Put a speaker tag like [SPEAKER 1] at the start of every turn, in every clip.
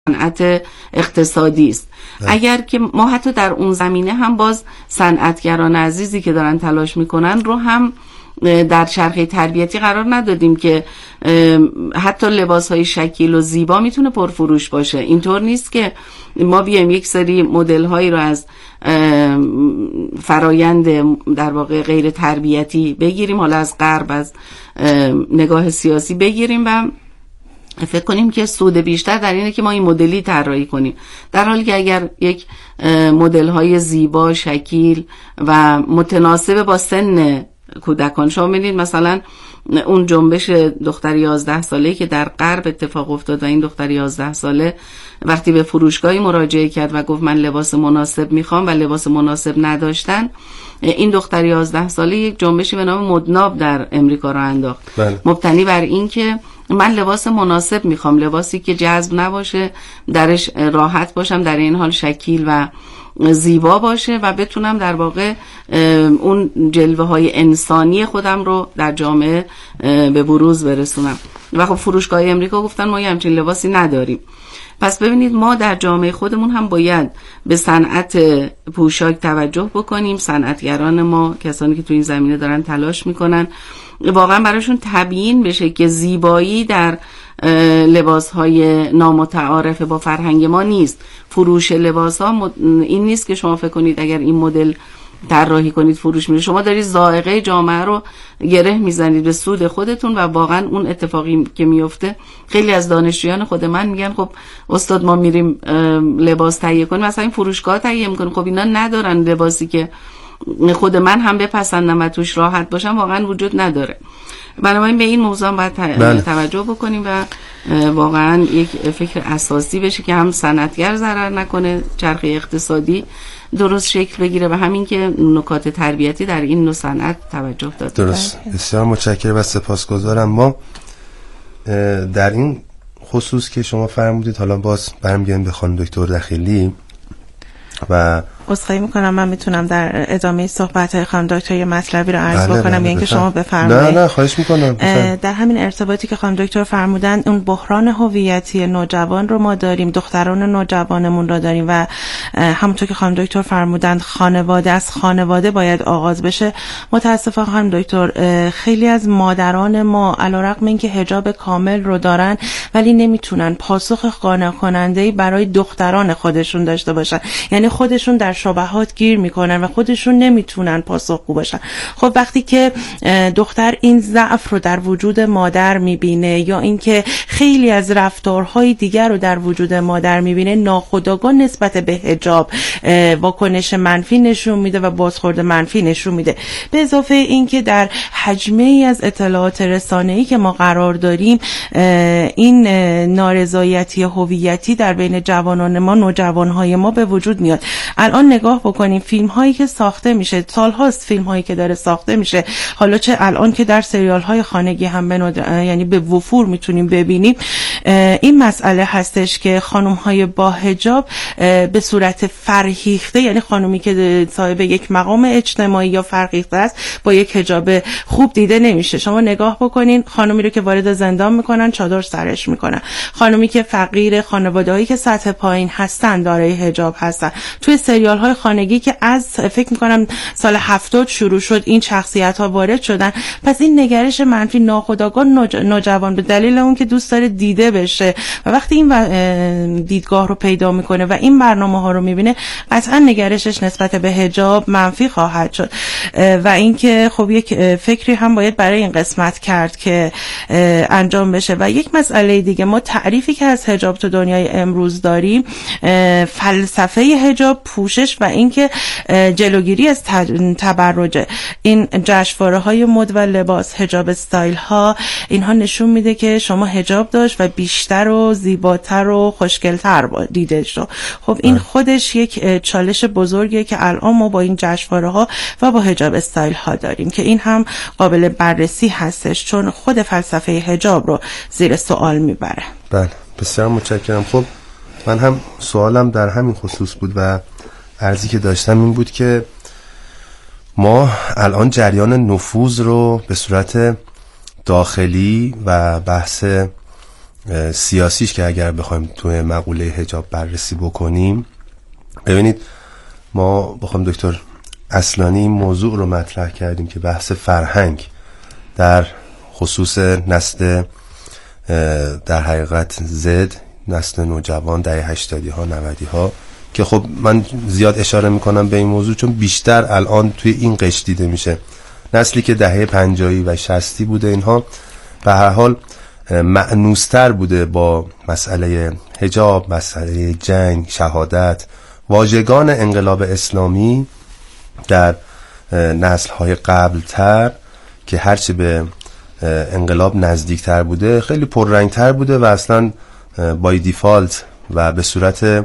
[SPEAKER 1] صنعت اقتصادی است. اگر که ما حتی در اون زمینه هم باز صنعتگران عزیزی که دارن تلاش میکنن رو هم در چرخه تربیتی قرار ندادیم که حتی لباس‌های شکیل و زیبا میتونه پرفروش باشه. اینطور نیست که ما بیایم یک سری مدل‌هایی رو از فرایند در واقع غیر تربیتی بگیریم، حالا از غرب، از نگاه سیاسی بگیریم و فکر کنیم که سود بیشتر در اینه که ما این مدلی طراحی کنیم، در حالی که اگر یک مدل‌های زیبا، شکیل و متناسب با سن کودکان، شما می‌بینید مثلا اون جنبش دختر 11 ساله که در غرب اتفاق افتاد و این دختر 11 ساله وقتی به فروشگاهی مراجعه کرد و گفت من لباس مناسب میخوام و لباس مناسب نداشتن، این دختر 11 ساله یک جنبشی به نام مدناب در امریکا را انداخت. مبتنی بر این که من لباس مناسب میخوام، لباسی که جذب نباشه، درش راحت باشم، در این حال شکیل و زیبا باشه و بتونم در واقع اون جلوه های انسانی خودم رو در جامعه به بروز برسونم. و خب فروشگاه امریکا گفتن ما همچین لباسی نداریم. پس ببینید ما در جامعه خودمون هم باید به صنعت پوشاک توجه بکنیم. صنعتگران ما، کسانی که تو این زمینه دارن تلاش میکنن، واقعا براشون تبیین بشه که زیبایی در لباس‌های نامتعارف با فرهنگ ما نیست. فروش لباس‌ها این نیست که شما فکر کنید اگر این مدل طراحی کنید فروش میره. شما دارید ذائقه جامعه رو گره میزنید به سود خودتون و واقعا اون اتفاقی که میفته، خیلی از دانشجویان خود من میگن خب استاد ما میریم لباس تهیه کنیم، مثلا این فروشگاه تهیه میکنیم، خب اینا ندارن لباسی که خود من هم بپسندم و توش راحت باشم، واقعا وجود نداره. بنابراین به این موضوع باید توجه بکنیم و واقعا یک فکر اساسی بشه که هم صنعتگر ضرر نکنه، چرخه اقتصادی درست شکل بگیره و همین که نکات تربیتی در این نوع صنعت توجه داده.
[SPEAKER 2] درست. بسیار متشکرم و سپاسگزارم. ما در این خصوص که شما فرمودید، حالا باز برمیگردیم به خانم دکتر دخیلی و
[SPEAKER 3] عذرخواهی میکنم، من میتونم در ادامه صحبت‌های خانم دکتر یه مطلبی رو عرض بکنم، یعنی که شما بفرمایید.
[SPEAKER 2] نه خواهش میکنم.
[SPEAKER 3] در همین ارتباطی که خانم دکتر فرمودن، اون بحران هویتی نوجوان رو ما داریم، دختران نوجوانمون رو داریم و همونطور که خانم دکتر فرمودن خانواده از خانواده باید آغاز بشه. متاسفانه خانم دکتر خیلی از مادران ما علیرغم اینکه حجاب کامل رو دارن ولی نمیتونن پاسخ قانع کننده‌ای برای دختران خودشون داشته باشن، یعنی خودشون در شبهات گیر میکنن و خودشون نمیتونن پاسخگو باشن. خب وقتی که دختر این ضعف رو در وجود مادر میبینه یا اینکه خیلی از رفتارهای دیگر رو در وجود مادر میبینه، ناخودآگاه نسبت به حجاب واکنش منفی نشون میده و بازخورد منفی نشون میده. به اضافه اینکه در حجمه ای از اطلاعات رسانه‌ای که ما قرار داریم، این نارضایتی هویتی در بین جوانان ما، نوجوانهای ما به وجود میاد. الان نگاه بکنیم فیلم هایی که ساخته میشه، سالهاست فیلم هایی که داره ساخته میشه، حالا چه الان که در سریال های خانگی هم یعنی به وفور میتونیم ببینیم، این مسئله هستش که خانم های با حجاب به صورت فرهیخته، یعنی خانومی که صاحب یک مقام اجتماعی یا فرهیخته است با یک حجاب خوب دیده نمیشه. شما نگاه بکنین خانومی رو که وارد زندان میکنن چادر سرش میکنن، خانومی که فقیر، خانواده‌ای که سطح پایین هستن دارای حجاب هستن. توی سریال های خانگی که از فکر میکنم سال 70 شروع شد این شخصیت ها وارد شدن، پس این نگرش منفی ناخودآگاه نوجوان به دلیل اون که دوست داره دیده بشه و وقتی این دیدگاه رو پیدا میکنه و این برنامه ها رو میبینه، قطعا نگرشش نسبت به حجاب منفی خواهد شد. و اینکه خب یک فکری هم باید برای این قسمت کرد که انجام بشه. و یک مسئله دیگه، ما تعریفی که از حجاب تو دنیای امروز داریم، فلسفه حجاب، پوشش و اینکه جلوگیری از تبرج، این جشنواره‌های مد و لباس، حجاب استایل ها، اینها نشون میده که شما حجاب داشت و بیشتر و زیباتر و خوشگل‌تر دیده شد. خب این خودش یک چالش بزرگیه که الان ما با این جشنواره‌ها و با حجاب استایل ها داریم که این هم قابل بررسی هستش، چون خود فلسفه حجاب رو زیر سوال میبره.
[SPEAKER 2] بله بسیار متشکرم. خب من هم سوالم در همین خصوص بود و عرضی که داشتم این بود که ما الان جریان نفوذ رو به صورت داخلی و بحث سیاسیش که اگر بخوایم توی مقوله حجاب بررسی بکنیم، ببینید ما بخوایم دکتر اصلانی این موضوع رو مطرح کردیم که بحث فرهنگ در خصوص نسل در حقیقت زد، نسل نوجوان دهه 80 ها 90 ها، که خب من زیاد اشاره میکنم به این موضوع چون بیشتر الان توی این قشر دیده میشه. نسلی که دهه 50 و 60 بوده، اینها به هر حال مأنوستر بوده با مسئله حجاب، مسئله جنگ، شهادت، واژگان انقلاب اسلامی در نسل‌های قبل‌تر که هرچه به انقلاب نزدیکتر بوده خیلی پررنگتر بوده و اصلا بای دیفالت و به صورت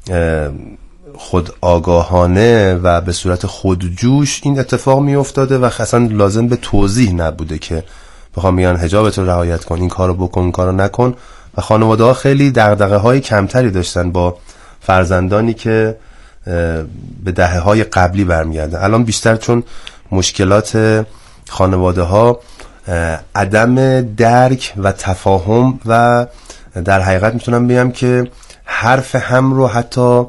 [SPEAKER 2] خود آگاهانه و به صورت خودجوش این اتفاق می افتاده و اصلا لازم به توضیح نبوده که بخوام میگن حجابت رو رعایت کن، این کارو بکن، این کارو نکن. و خانواده ها خیلی دغدغه های کمتری داشتن با فرزندانی که به دهه های قبلی برمیگردن. الان بیشتر چون مشکلات خانواده ها عدم درک و تفاهم و در حقیقت میتونم بگم که حرف هم رو حتی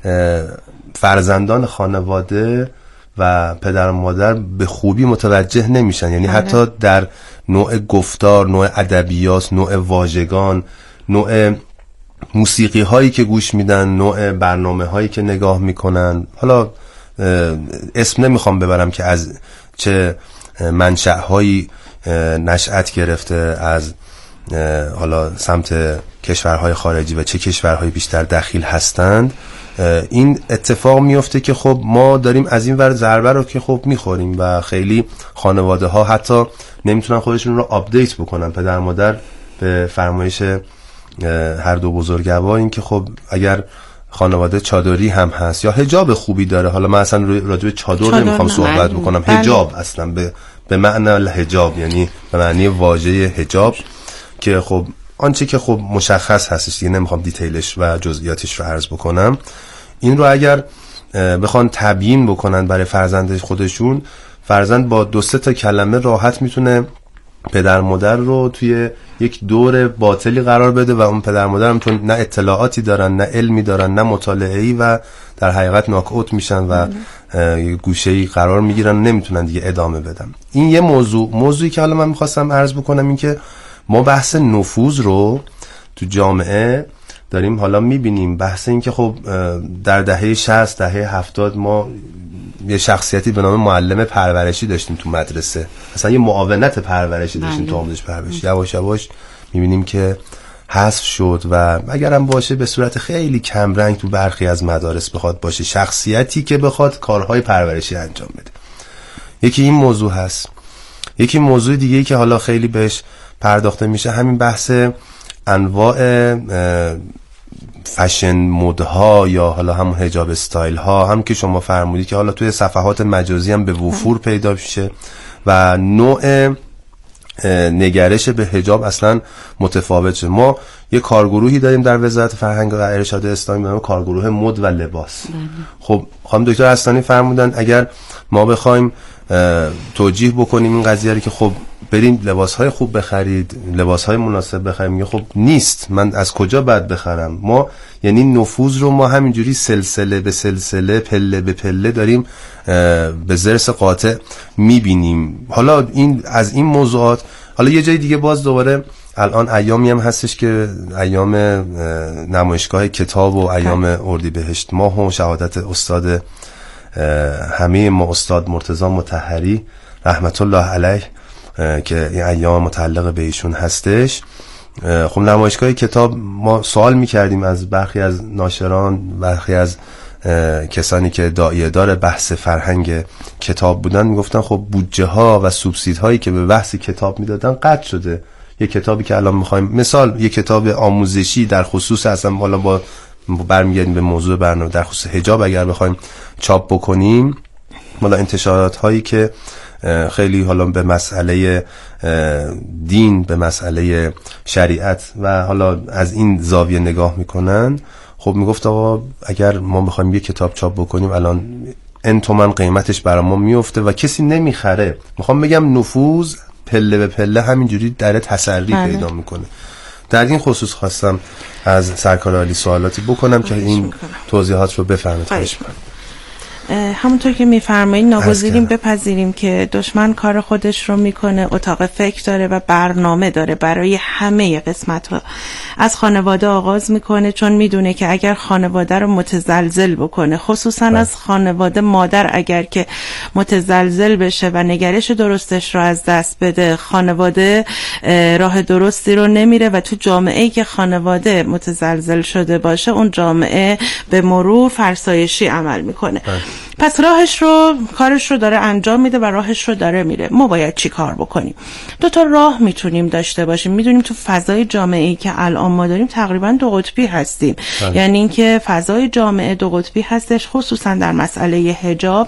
[SPEAKER 2] فرزندان خانواده و پدر و مادر به خوبی متوجه نمیشن، یعنی حتی در نوع گفتار، نوع ادبیات، نوع واژگان، نوع موسیقی هایی که گوش میدن، نوع برنامه هایی که نگاه میکنن. حالا اسم نمیخوام ببرم که از چه منشأ هایی نشأت گرفته، از حالا سمت کشورهای خارجی و چه کشورهای بیشتر دخیل هستند. این اتفاق میفته که خب ما داریم از این ور ضربه رو که خب میخوریم و خیلی خانواده ها حتی نمیتونن خودشون رو آپدیت بکنن. پدر مادر به فرمایش هر دو بزرگوار این که خب اگر خانواده چادری هم هست یا حجاب خوبی داره، حالا من اصلا راجع به چادر نمیخوام صحبت بکنم، حجاب اصلا به معنی حجاب، یعنی به معنی واژه حجاب که خب آنچه که خب مشخص هستش دیگه، نمیخوام دیتیلش و جزئیاتش رو عرض بکنم. این رو اگر بخوان تبیین بکنن برای فرزند خودشون، فرزند با 2-3 تا کلمه راحت میتونه پدر مادر رو توی یک دور باطلی قرار بده و اون پدر مادر هم چون نه اطلاعاتی دارن، نه علمی دارن، نه مطالعه‌ای و در حقیقت ناک اوت میشن و گوشه‌ای قرار میگیرن، نمیتونن دیگه ادامه بدن. این یه موضوعی که حالا من میخواستم عرض بکنم این که ما بحث نفوذ رو تو جامعه داریم حالا میبینیم. بحث این که خب در دهه 60 دهه 70 ما یه شخصیتی به نام معلم پرورشی داشتیم تو مدرسه، اصلا یه معاونت پرورشی داشتیم تو آموزش پرورش. یواش یواش میبینیم که حذف شد و اگرم باشه به صورت خیلی کم رنگ تو برخی از مدارس بخواد باشه شخصیتی که بخواد کارهای پرورشی انجام بده. یکی این موضوع هست. یکی موضوع دیگه‌ای که حالا خیلی بهش پرداخته میشه همین بحث انواع فشن مدها یا حالا همون حجاب استایل ها، هم که شما فرمودی که حالا توی صفحات مجازی هم به وفور پیدا میشه و نوع نگرش به حجاب اصلا متفاوت شده. ما یه کارگروهی داریم در وزارت فرهنگ و ارشاد اسلامی به نام کارگروه مد و لباس. خب خانم دکتر اصلانی فرمودن اگر ما بخوایم توجیه بکنیم این قضیه رو که خب بریم لباسهای خوب بخرید، لباسهای مناسب بخریم، میگه خب نیست، من از کجا باید بخرم؟ ما یعنی نفوذ رو ما همینجوری سلسله به سلسله، پله به پله داریم به ضرس قاطع میبینیم. حالا این از این موضوعات، حالا یه جای دیگه باز دوباره الان ایامی هم هستش که ایام نمایشگاه کتاب و ایام اردیبهشت ماه و شهادت استاد همه ما استاد مرتضی مطهری رحمت الله علیه که این ایام متعلق به ایشون هستش. خب نمایشگاه کتاب ما سوال میکردیم از برخی از ناشران، برخی از کسانی که داعیه دار بحث فرهنگ کتاب بودن، میگفتن خب بودجه ها و سوبسید هایی که به بحث کتاب میدادن قطع شده. یه کتابی که الان میخوایم مثال یه کتاب آموزشی در خصوص اصلا حالا با برمیگردیم به موضوع برنامه در خصوص حجاب اگر بخوایم چاپ بکنیم، حالا انتشارات هایی که خیلی حالا به مسئله دین، به مسئله شریعت و حالا از این زاویه نگاه میکنن، خب میگفت آقا اگر ما بخوایم یه کتاب چاپ بکنیم الان ان تومن قیمتش برای ما میفته و کسی نمیخره. میخوام بگم نفوذ پله به پله همینجوری در تسری پیدا میکنه. در این خصوص خواستم از سرکار عالی سوالاتی بکنم که این توضیحات رو بفرمایید.
[SPEAKER 3] همونطور که میفرمایید ناگزیریم بپذیریم که دشمن کار خودش رو میکنه، اتاق فکر داره و برنامه داره برای همه قسمت ها. از خانواده آغاز میکنه، چون میدونه که اگر خانواده رو متزلزل بکنه، خصوصا از خانواده مادر اگر که متزلزل بشه و نگرش درستش رو از دست بده، خانواده راه درستی رو نمیره و تو جامعه‌ای که خانواده متزلزل شده باشه اون جامعه به مرور فرسایشی عمل میکنه. پس کارش رو داره انجام میده و راهش رو داره میره. ما باید چی کار بکنیم؟ 2 راه میتونیم داشته باشیم. میدونیم تو فضای جامعه‌ای که الان ما داریم تقریبا 2 قطبی هستیم. یعنی اینکه فضای جامعه 2 قطبی هستش، خصوصا در مسئله حجاب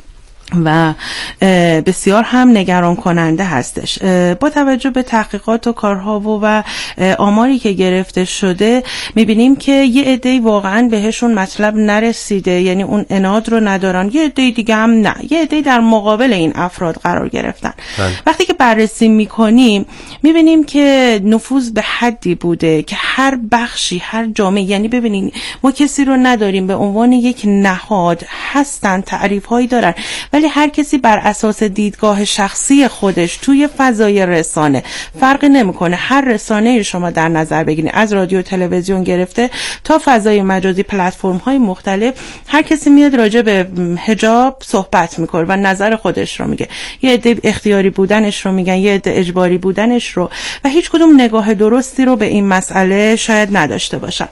[SPEAKER 3] و بسیار هم نگران کننده هستش. با توجه به تحقیقات و کارها و آماری که گرفته شده میبینیم که یه عده‌ای واقعا بهشون مطلب نرسیده، یعنی اون عناد رو ندارن، یه عده‌ای دیگه هم نه، یه عده‌ای در مقابل این افراد قرار گرفتن. وقتی که بررسی میکنیم میبینیم که نفوذ به حدی بوده که هر بخشی، هر جامعه، یعنی ببینید ما کسی رو نداریم به عنوان یک نهاد، هستن تعریف‌هایی دارن، ولی هر کسی بر اساس دیدگاه شخصی خودش توی فضای رسانه فرقی نمیکنه. هر رسانه شما در نظر بگیرید، از رادیو تلویزیون گرفته تا فضای مجازی، پلتفرم های مختلف، هر کسی میاد راجع به حجاب صحبت میکنه و نظر خودش رو میگه. یه عده اختیاری بودنش رو میگن، یه عده اجباری بودنش رو، و هیچ کدوم نگاه درستی رو به این مسئله شاید نداشته باشن.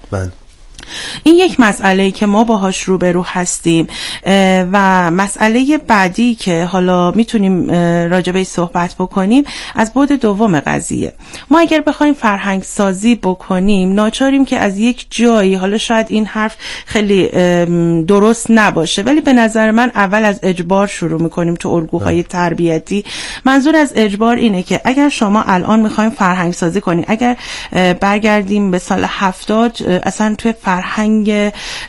[SPEAKER 3] این یک مسئله‌ای که ما باهاش روبرو هستیم. و مسئله بعدی که حالا میتونیم راجبش صحبت بکنیم از بعد دوم قضیه. ما اگر بخوایم فرهنگ سازی بکنیم ناچاریم که از یک جایی، حالا شاید این حرف خیلی درست نباشه ولی به نظر من اول از اجبار شروع میکنیم تو الگوهای تربیتی. منظور از اجبار اینه که اگر شما الان میخوایم فرهنگ سازی کنیم، اگر برگردیم به سال 70 اصلا توی فرهنگ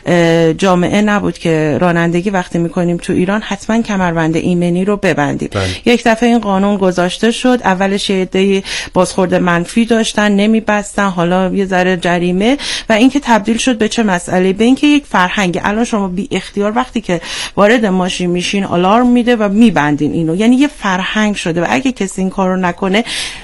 [SPEAKER 3] جامعه نبود که رانندگی وقتی میکنیم تو ایران حتما کمربند ایمنی رو ببندیم. یک دفعه این قانون گذاشته شد، اولش یه عده بازخورد منفی داشتن، نمیبستن، حالا یه ذره جریمه، و اینکه تبدیل شد به چه مسئله؟ به اینکه یک فرهنگ الان شما بی اختیار وقتی که وارد ماشین میشین آلارم میده و میبندین اینو، یعنی یه فرهنگ شده و اگه کسی این کارو نکنه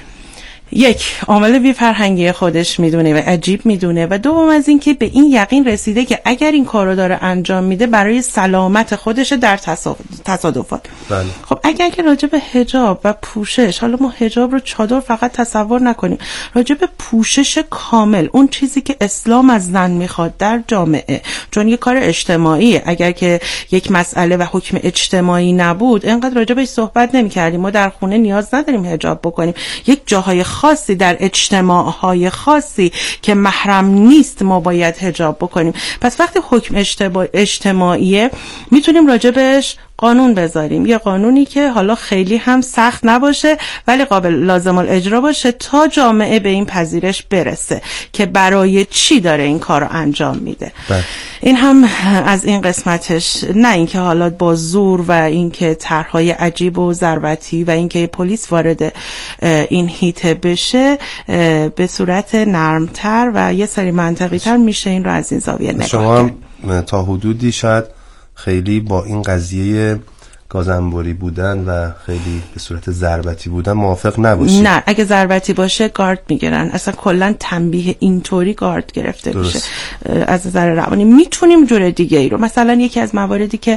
[SPEAKER 3] یک عامل بی فرهنگی خودش میدونه و عجیب میدونه، و دوم از این که به این یقین رسیده که اگر این کارو داره انجام میده برای سلامت خودشه در تصادفات. خب اگر که راجع به حجاب و پوشش، حالا ما حجاب رو چادر فقط تصور نکنیم، راجع به پوشش کامل، اون چیزی که اسلام از زن میخواد در جامعه، چون یه کار اجتماعیه، اگر که یک مسئله و حکم اجتماعی نبود اینقدر راجع بهش صحبت نمی‌کردیم. ما در خونه نیاز نداریم حجاب بکنیم، یک جاهای خاصی در اجتماعهای خاصی که محرم نیست ما باید حجاب بکنیم. پس وقتی حکم اجتماعیه میتونیم راجبش قانون بذاریم، یه قانونی که حالا خیلی هم سخت نباشه ولی قابل لازم الاجرا باشه تا جامعه به این پذیرش برسه که برای چی داره این کار رو انجام میده. این هم از این قسمتش، نه اینکه حالا با زور و اینکه طرحهای عجیب و ضربتی و اینکه پلیس وارد این هیته بشه، به صورت نرمتر و یه سری منطقی تر میشه این رو از این زاویه نگاه
[SPEAKER 2] شما تا حدودی شاید خیلی با این قضیه گازنبوری بودن و خیلی به صورت ضربتی بودن موافق نباشید؟
[SPEAKER 3] نه، اگه ضربتی باشه گارد میگیرن، اصلا کلا تنبیه اینطوری گارد گرفته میشه. از نظر روانی میتونیم جور دیگه ای رو، مثلا یکی از مواردی که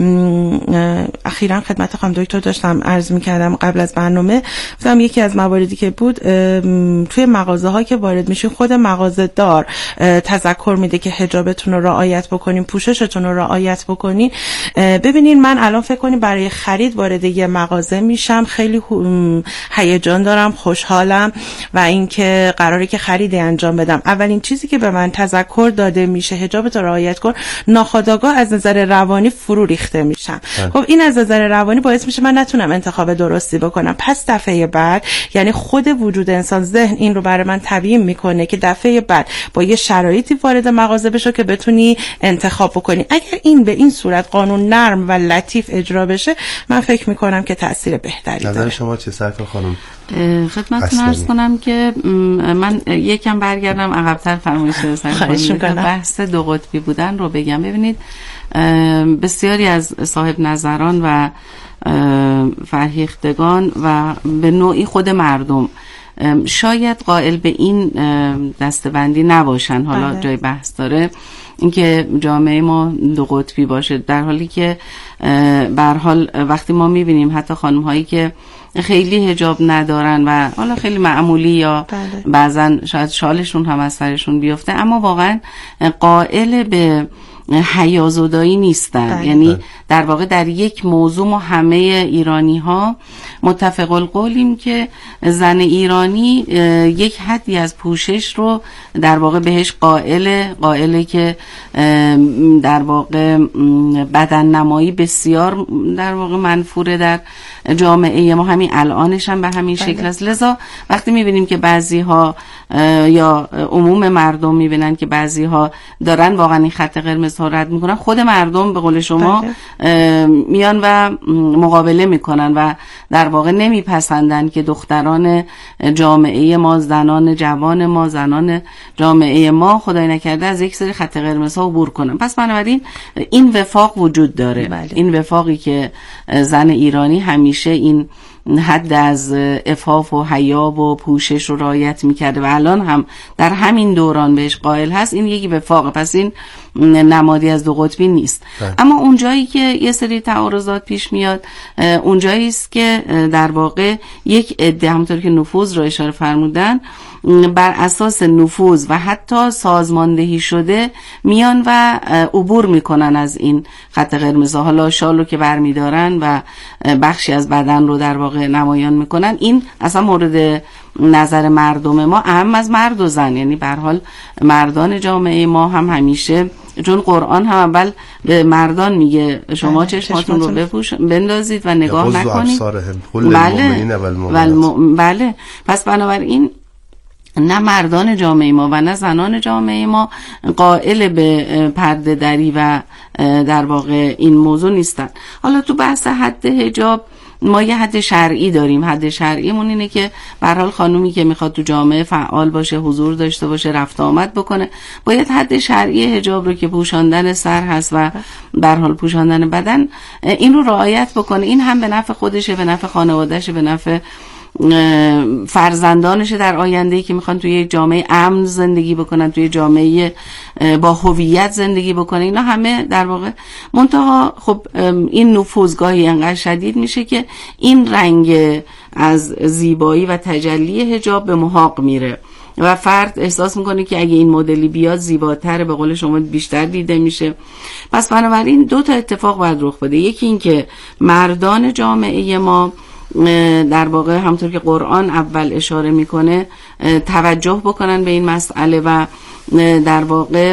[SPEAKER 3] اخیراً خدمت خانم دکتر داشتم عرض میکردم قبل از برنامه، مثلا یکی از مواردی که بود توی مغازه ها که وارد میشین خود مغازه دار تذکر میده که حجابتون رو رعایت بکنین، پوششتون رو رعایت بکنین. ببینین من الان فکر کنین برای خرید وارد یه مغازه میشم، خیلی هیجان دارم، خوشحالم و اینکه قراره که خریدی انجام بدم. اولین چیزی که به من تذکر داده میشه حجابت رو رعایت کن، ناخودآگاه از نظر روانی فرو ریخته میشم. خب این از نظر روانی باعث میشه من نتونم انتخاب درستی بکنم. پس دفعه بعد، یعنی خود وجود انسان، ذهن این رو برای من تعیین میکنه که دفعه بعد با یه شرایطی وارد مغازه بشو که بتونی انتخاب بکنی. اگر این به این صورت قانون نرم و لطیف اجرا بشه، من فکر میکنم که تاثیر بهتری داره.
[SPEAKER 2] نظر شما چه سرکار خانم؟
[SPEAKER 1] خدمتتون عرض کنم که من یکم برگردم عقب‌تر فرمایش سرکار بحث دو قطبی بودن رو بگم. ببینید بسیاری از صاحب نظران و فرهیختگان و به نوعی خود مردم شاید قائل به این دسته‌بندی نباشن، حالا جای بحث داره اینکه جامعه ما دو قطبی باشه، در حالی که به هر حال وقتی ما می‌بینیم حتی خانم هایی که خیلی حجاب ندارن و حالا خیلی معمولی یا بعضن شاید شالشون هم از سرشون بیفته، اما واقعا قائل به حیازدایی نیستن. یعنی در واقع در یک موضوع ما همه ایرانی ها متفق القولیم که زن ایرانی یک حدی از پوشش رو در واقع بهش قائله که در واقع بدن نمایی بسیار در واقع منفوره در جامعه ما، همین الانش هم به همین شکل است. لذا وقتی میبینیم که بعضی ها یا عموم مردم میبینن که بعضی ها دارن واقعا این خط قرمز ها رد میکنن، خود مردم به قول شما میان و مقابله میکنن و در واقع نمیپسندن که دختران جامعه ما، زنان جوان ما، زنان جامعه ما خدای نکرده از یک سری خط قرمز ها عبور کنن. پس بنابراین این وفاق وجود داره. این وفاقی که زن ایرانی همیشه این حد از عفاف و حیا و پوشش رو رعایت میکرده و الان هم در همین دوران بهش قائل هست، این یکی وفاقه. پس این نمادی از دو قطبی نیست. اما اونجایی که یه سری تعارضات پیش میاد، اونجایی است که در واقع یک عده همونطور که نفوذ رو اشاره فرمودن بر اساس نفوذ و حتی سازماندهی شده میان و عبور میکنن از این خط قرمز. حالا شال رو که برمیدارن و بخشی از بدن رو در واقع نمایان میکنن، این اصلا مورد نظر مردم ما اهم از مرد و زن. یعنی به هر حال مردان جامعه ما هم همیشه، چون قرآن هم اول به مردان میگه شما چشماتون رو بندازید و نگاه نکنید. بله. پس بنابراین نه مردان جامعه ما و نه زنان جامعه ما قائل به پرده دری و در واقع این موضوع نیستن. حالا تو بحث حد حجاب ما یه حد شرعی داریم. حد شرعیمون اینه که به هر حال خانومی که میخواد تو جامعه فعال باشه، حضور داشته باشه، رفت آمد بکنه، باید حد شرعی حجاب رو که پوشاندن سر هست و به هر حال پوشاندن بدن، این رو رعایت بکنه. این هم به نفع خودشه، به نفع خانواده‌شه، به نفع فرزندانشه در آینده‌ای که میخوان توی جامعه امن زندگی بکنن، توی جامعه با هویت زندگی بکنن. اینا همه در واقع منتها خب این نفوذگاهی انقدر شدید میشه که این رنگ از زیبایی و تجلی حجاب به محاق میره و فرد احساس میکنه که اگه این مدلی بیاد زیباتره، به قول شما بیشتر دیده میشه. پس بنابراین دو تا اتفاق باید رخ بده. یکی این که مردان جامعه ما در واقع همونطور که قرآن اول اشاره میکنه توجه بکنن به این مسئله و در واقع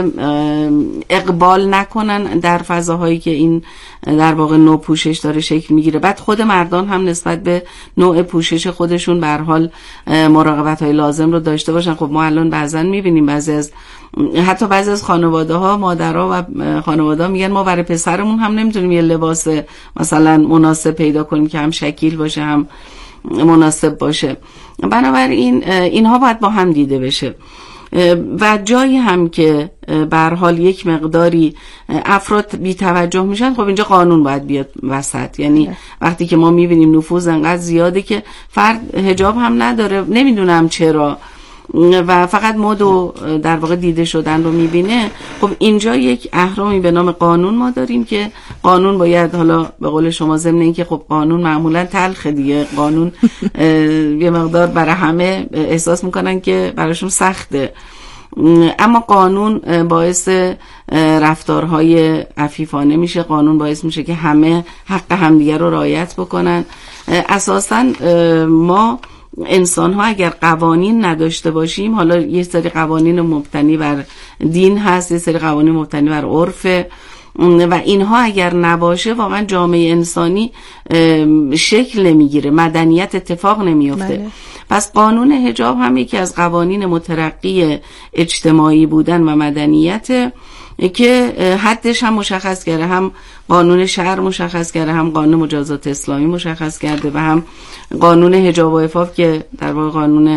[SPEAKER 1] اقبال نکنن در فضاهایی که این در واقع نوع پوشش داره شکل میگیره. بعد خود مردان هم نسبت به نوع پوشش خودشون به هر حال مراقبت‌های لازم رو داشته باشن. خب ما الان بعضا میبینیم حتی بعضی از خانواده‌ها، مادرها و خانواده‌ها میگن ما برای پسرمون هم نمیتونیم یه لباس مثلا مناسب پیدا کنیم که هم شکیل باشه هم مناسب باشه. بنابراین اینها باید با هم دیده بشه و جایی هم که به هر حال یک مقداری افراد بی توجه میشن، خب اینجا قانون باید بیاد وسط. یعنی وقتی که ما میبینیم نفوذ انقدر زیاده که فرد حجاب هم نداره، نمیدونم چرا، و فقط مد و در واقع دیده شدن رو میبینه، خب اینجا یک اهرامی به نام قانون ما داریم که قانون باید، حالا به قول شما ضمن این که خب قانون معمولا تلخه دیگه، قانون یه مقدار برای همه احساس میکنن که براشون سخته، اما قانون باعث رفتارهای عفیفانه میشه، قانون باعث میشه که همه حق همدیگه رو رعایت بکنن. اساساً ما انسان ها اگر قوانین نداشته باشیم، حالا یه سری قوانین مبتنی بر دین هست، یه سری قوانین مبتنی بر عرف و اینها اگر نباشه واقعا جامعه انسانی شکل نمیگیره، مدنیت اتفاق نمیفته. پس قانون حجاب هم یکی از قوانین مترقی اجتماعی بودن و مدنیت که حدش هم مشخص کرده، هم قانون شهر مشخص کرده، هم قانون مجازات اسلامی مشخص کرده و هم قانون حجاب و عفاف که در واقع قانون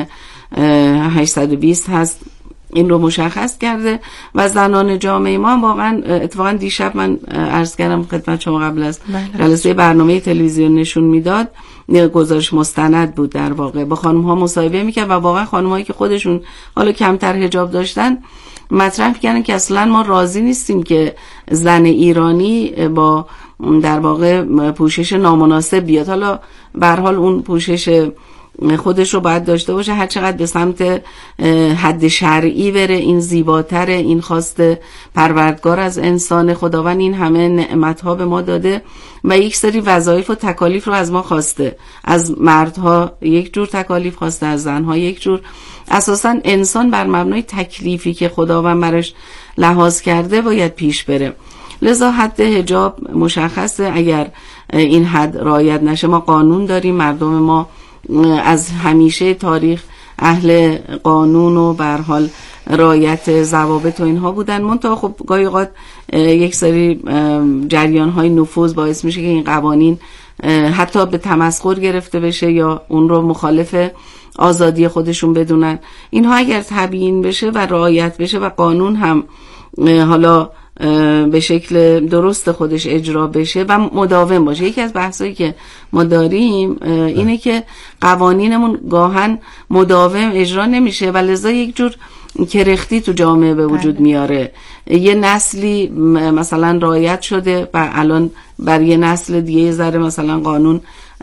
[SPEAKER 1] 820 هست این رو مشخص کرده. و زنان جامعه ما هم واقعا اتفاقا دیشب من عرض کردم خدمت شما قبل از جلسه برنامه تلویزیون نشون میداد، گزارش مستند بود در واقع، با خانم ها مصاحبه میکرد و واقعا خانم هایی که خودشون حالا کمتر حجاب داشتن مطرح کردن که اصلا ما راضی نیستیم که زن ایرانی با در واقع پوشش نامناسب بیاد. حالا به هر حال اون پوشش خودش رو باید داشته باشه، هر چقدر به سمت حد شرعی بره این زیباتره، این خواسته پروردگار از انسان. خداوند این همه نعمت‌ها به ما داده و یک سری وظایف و تکالیف رو از ما خواسته، از مردها یک جور تکالیف خواسته، از زنها یک جور. اساساً انسان بر مبنای تکلیفی که خداوند برش لحاظ کرده باید پیش بره. لذا حد حجاب مشخصه، اگر این حد رعایت نشه، ما قانون داریم، مردم ما از همیشه تاریخ اهل قانون و به هر حال رعایت ضوابط و اینها بودن. منتها خب گاهی اوقات یک سری جریان های نفوذ باعث میشه که این قوانین حتی به تمسخر گرفته بشه یا اون رو مخالف آزادی خودشون بدونن. اینها اگر تبیین بشه و رعایت بشه و قانون هم حالا به شکل درست خودش اجرا بشه و مداوم باشه. یکی از بحثایی که ما داریم اینه که قوانینمون گاهن مداوم اجرا نمیشه و لذا یک جور کرختی تو جامعه به وجود میاره. یه نسلی مثلا رعایت شده و الان بر یه نسل دیگه یه ذره مثلا قانون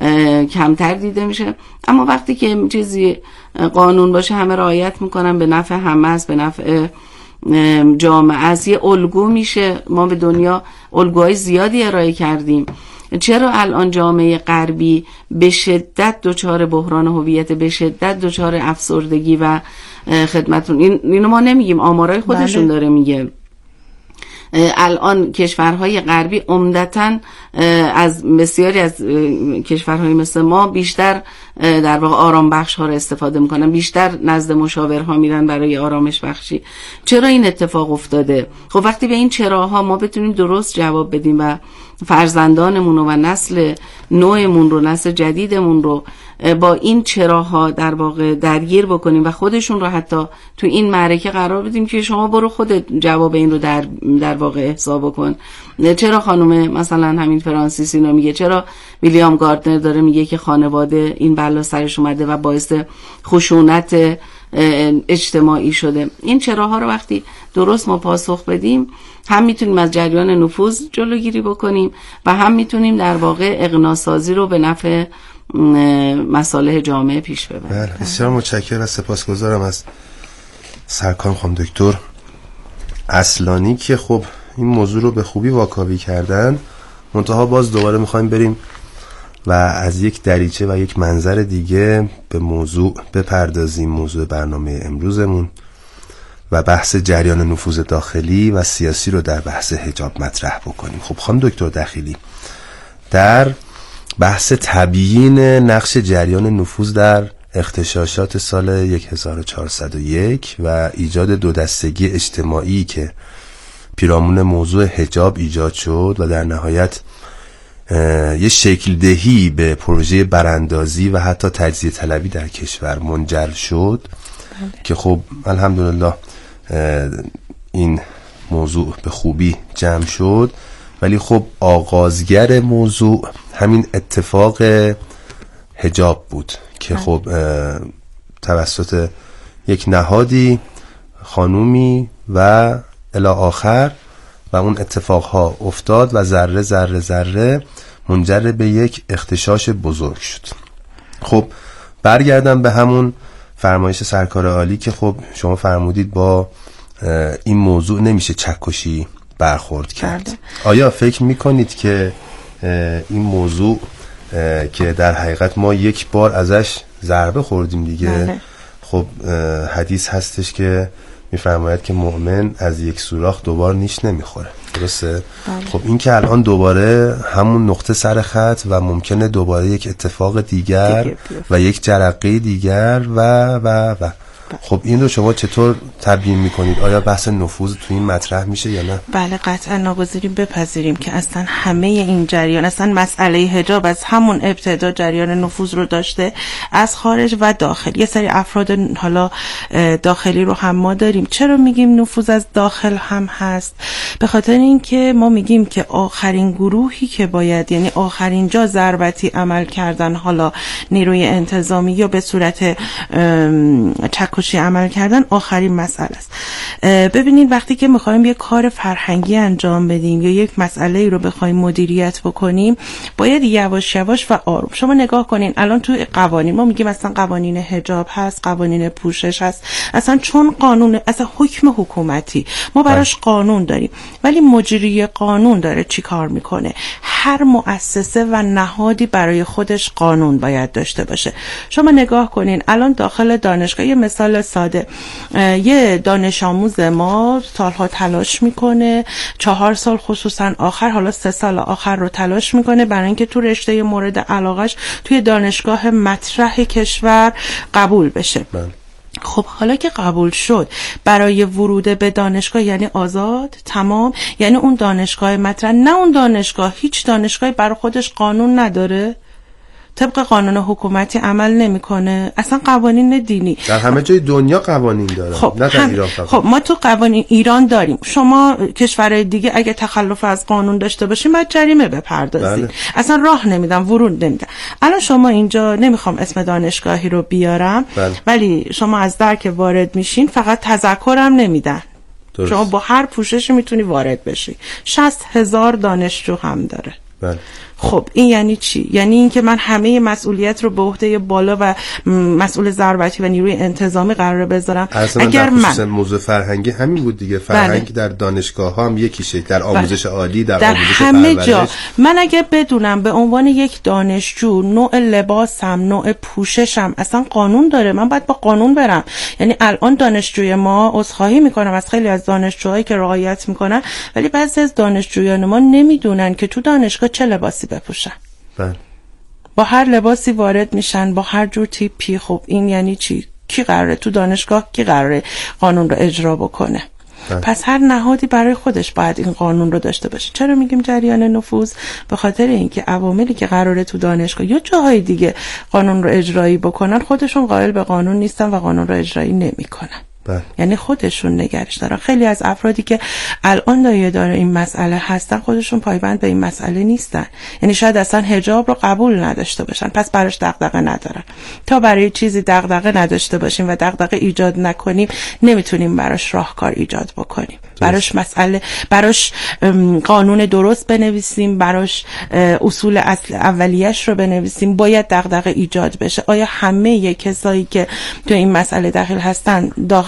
[SPEAKER 1] کمتر دیده میشه، اما وقتی که چیزی قانون باشه همه رعایت میکنن، به نفع همه است، به نفع جامعه از یه الگو میشه. ما به دنیا الگوهای زیادی ارائه کردیم. چرا الان جامعه غربی به شدت دچار بحران هویت، به شدت دچار افسردگی و خدمتون اینو ما نمیگیم، آمارای خودشون داره میگه. الان کشورهای غربی عمدتاً از بسیاری از کشورهای مثل ما بیشتر در واقع آرام بخش ها رو استفاده میکنن، بیشتر نزد مشاورها میرن برای آرامش بخشی. چرا این اتفاق افتاده؟ خب وقتی به این چراها ما بتونیم درست جواب بدیم و فرزندانمون و نسل نوعمون رو، نسل جدیدمون رو با این چراها در واقع درگیر بکنیم و خودشون رو حتی تو این معرکه قرار بدیم که شما برو خودت جواب این رو در واقع احضا بکن. چرا خانم مثلا همین فرانسیس اینو میگه؟ چرا ویلیام گاردنر داره میگه که خانواده این بلا سرش اومده و باعث خشونت اجتماعی شده؟ این چراها رو وقتی درست ما پاسخ بدیم هم میتونیم از جریان نفوذ جلوگیری بکنیم و هم میتونیم در واقع اقناع‌سازی رو به نفع مصالح جامعه پیش ببریم.
[SPEAKER 2] بله، بسیار متشکرم و سپاسگزارم از سرکار خانم دکتر اصلانی که خب این موضوع رو به خوبی واکاوی کردن. منتها باز دوباره میخوایم بریم و از یک دریچه و یک منظر دیگه به موضوع بپردازیم، موضوع برنامه امروزمون، و بحث جریان نفوذ داخلی و سیاسی رو در بحث حجاب مطرح بکنیم. خب خانم دکتر دخیلی، در بحث تبیین نقش جریان نفوذ در اغتشاشات سال 1401 و ایجاد دو دستگی اجتماعی که پیرامون موضوع حجاب ایجاد شد و در نهایت یه شکل دهی به پروژه براندازی و حتی تجزیه طلبی در کشور منجر شد که خب الحمدلله این موضوع به خوبی جمع شد، ولی خب آغازگر موضوع همین اتفاق حجاب بود که خب توسط یک نهادی، خانومی و الی آخر و اون اتفاقها افتاد و ذره ذره ذره منجر به یک اغتشاش بزرگ شد. خب برگردم به همون فرمایش سرکار عالی که خب شما فرمودید با این موضوع نمیشه چکشی برخورد کرد. آیا فکر میکنید که این موضوع که در حقیقت ما یک بار ازش ضربه خوردیم دیگه، خب حدیث هستش که میفرماید که مؤمن از یک سوراخ دوبار نیش نمیخوره، درسته؟ خب این که الان دوباره همون نقطه سر خط و ممکنه دوباره یک اتفاق دیگر و یک جرقه دیگر و خب این رو شما چطور تبیین میکنید؟ آیا بحث نفوذ تو این مطرح میشه یا نه؟
[SPEAKER 3] بله قطعا ناگزیریم بپذیریم که اصلا همه این جریان، اصلا مسئله حجاب از همون ابتدا جریان نفوذ رو داشته از خارج و داخل. یه سری افراد حالا داخلی رو هم ما داریم. چرا میگیم نفوذ از داخل هم هست؟ به خاطر اینکه ما میگیم که آخرین گروهی که باید، یعنی آخرین جا ضربتی عمل کردن، حالا نیروی انتظامی یا به صورت چکشی عمل کردن، آخرین مسئله است. ببینید وقتی که میخوایم یک کار فرهنگی انجام بدیم یا یک مسئله رو بخوایم مدیریت بکنیم، باید یواش یواش و آروم. شما نگاه کنین الان توی قوانین ما میگیم مثلا قوانین حجاب هست، قوانین پوشش هست، اصلا چون قانون، اصلا حکم حکومتی ما براش قانون داریم، ولی مجری قانون داره چی کار میکنه؟ هر مؤسسه و نهادی برای خودش قانون باید داشته باشه. شما نگاه کنین الان داخل دانشگاه، یه مثال ساده، یه دانش آموز ما سالها تلاش میکنه، 4 سال خصوصا آخر، حالا 3 سال آخر رو تلاش میکنه برای اینکه تو رشته مورد علاقش توی دانشگاه مطرح کشور قبول بشه. خب حالا که قبول شد، برای ورود به دانشگاه یعنی آزاد، تمام، یعنی اون دانشگاه مطرح، نه اون دانشگاه، هیچ دانشگاهی برای خودش قانون نداره، طبق قانون حکومتی عمل نمیکنه، اصلا قوانین دینی
[SPEAKER 2] در همه جای دنیا قوانین داره.
[SPEAKER 3] خب
[SPEAKER 2] نه در ایران فقط.
[SPEAKER 3] خب ما تو قوانین ایران داریم، شما کشورهای دیگه اگه تخلف از قانون داشته باشین باید جریمه بپردازین. اصلا راه نمیدن، ورود نمیدن. الان شما اینجا نمیخوام اسم دانشگاهی رو بیارم، ولی شما از در که وارد میشین فقط تذکرم نمیدن. درست. شما با هر پوششی میتونی وارد بشی. 60,000 دانشجو هم داره. خب این یعنی چی؟ یعنی اینکه من همه مسئولیت رو به عهده بالا و مسئول ضربتی و نیروی انتظامی قرار بذارم.
[SPEAKER 2] اگر من موضوع فرهنگی همین بود دیگه، فرهنگ در دانشگاه ها هم یکیشه، در آموزش عالی، در آموزش
[SPEAKER 3] همه جا. من اگه بدونم به عنوان یک دانشجو نوع لباسم، نوع پوششم اصلا قانون داره، من باید با قانون برم. یعنی الان دانشجوی ما، عذرخواهی میکنم از خیلی از دانشجوهایی که رعایت میکنن، ولی بعضی از دانشجویان ما نمیدونن که تو دانشگاه چه لباسی بپوشن. با هر لباسی وارد میشن، با هر جور تیپی. خب این یعنی چی؟ کی قراره تو دانشگاه، کی قراره قانون رو اجرا بکنه؟ پس هر نهادی برای خودش باید این قانون رو داشته باشه. چرا میگیم جریان نفوذ؟ به خاطر اینکه عواملی که قراره تو دانشگاه یا جاهای دیگه قانون رو اجرایی بکنن، خودشون قائل به قانون نیستن و قانون رو اجرایی نمیکنن. یعنی خودشون نگرش دارن. خیلی از افرادی که الان داره این مسئله هستن، خودشون پایبند به این مسئله نیستن. یعنی شاید اصلا حجاب رو قبول نداشته باشن، پس براش دغدغه ندارن. تا برای چیزی دغدغه نداشته باشیم و دغدغه ایجاد نکنیم، نمیتونیم براش راهکار ایجاد بکنیم. براش مسئله، براش قانون درست بنویسیم، براش اصول اولیه‌اش رو بنویسیم، باید دغدغه ایجاد بشه. آیا همه کسایی که تو این مسئله داخل هستن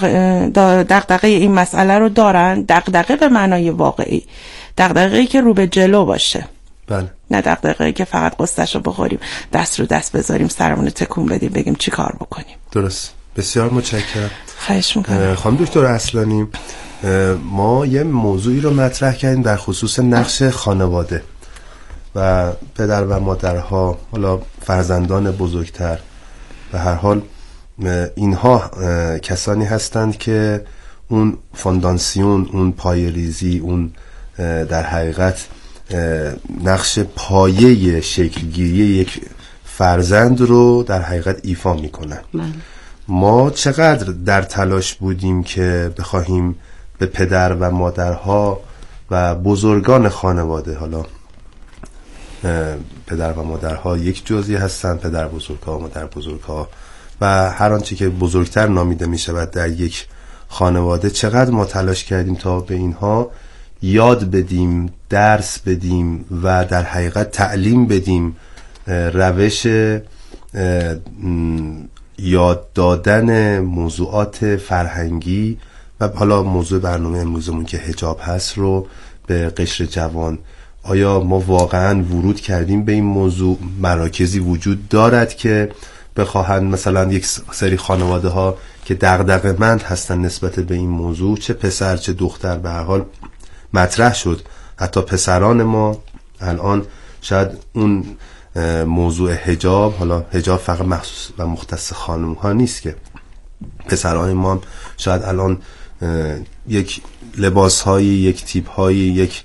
[SPEAKER 3] دغدغه این مسئله رو دارن؟ دغدغه به معنای واقعی، دغدغه‌ای که رو به جلو باشه.
[SPEAKER 2] بله.
[SPEAKER 3] نه دغدغه‌ای که فقط قصه‌ش رو بخوریم، دست رو دست بذاریم، سرمون تکون بدیم، بگیم چی کار بکنیم.
[SPEAKER 2] درست. بسیار متشکرم.
[SPEAKER 3] خواهش می‌کنم.
[SPEAKER 2] خانم دکتر اصلانی، ما یه موضوعی رو مطرح کردیم در خصوص نقش خانواده و پدر و مادرها، حالا فرزندان بزرگتر. به هر حال اینها کسانی هستند که اون فانداسیون، اون پایه‌ریزی، اون در حقیقت نقش پایه شکلگیری یک فرزند رو در حقیقت ایفا میکنن. ما چقدر در تلاش بودیم که بخواهیم به پدر و مادرها و بزرگان خانواده، حالا پدر و مادرها یک جزئی هستند، پدر بزرگها، مادر بزرگها و هر آنچه که بزرگتر نامیده می شود در یک خانواده، چقدر ما تلاش کردیم تا به اینها یاد بدیم، درس بدیم و در حقیقت تعلیم بدیم روش یاد دادن موضوعات فرهنگی و حالا موضوع برنامه امروزمون که حجاب هست رو به قشر جوان. آیا ما واقعا ورود کردیم به این موضوع؟ مراکزی وجود دارد که بخواهند مثلا یک سری خانواده ها که دغدغه‌مند هستن نسبت به این موضوع، چه پسر چه دختر، به هر حال مطرح شد. حتی پسران ما الان شاید اون موضوع حجاب، حالا حجاب فقط مخصوص و مختص خانم ها نیست که پسرهای ما هم شاید الان یک لباس هایی، یک تیپ هایی، یک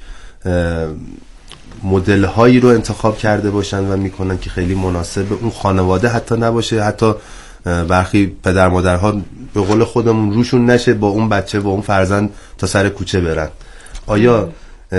[SPEAKER 2] مدل هایی رو انتخاب کرده باشن و میکنن که خیلی مناسب اون خانواده حتی نباشه، حتی برخی پدر مادرها به قول خودمون روشون نشه با اون بچه، با اون فرزند تا سر کوچه برن. آیا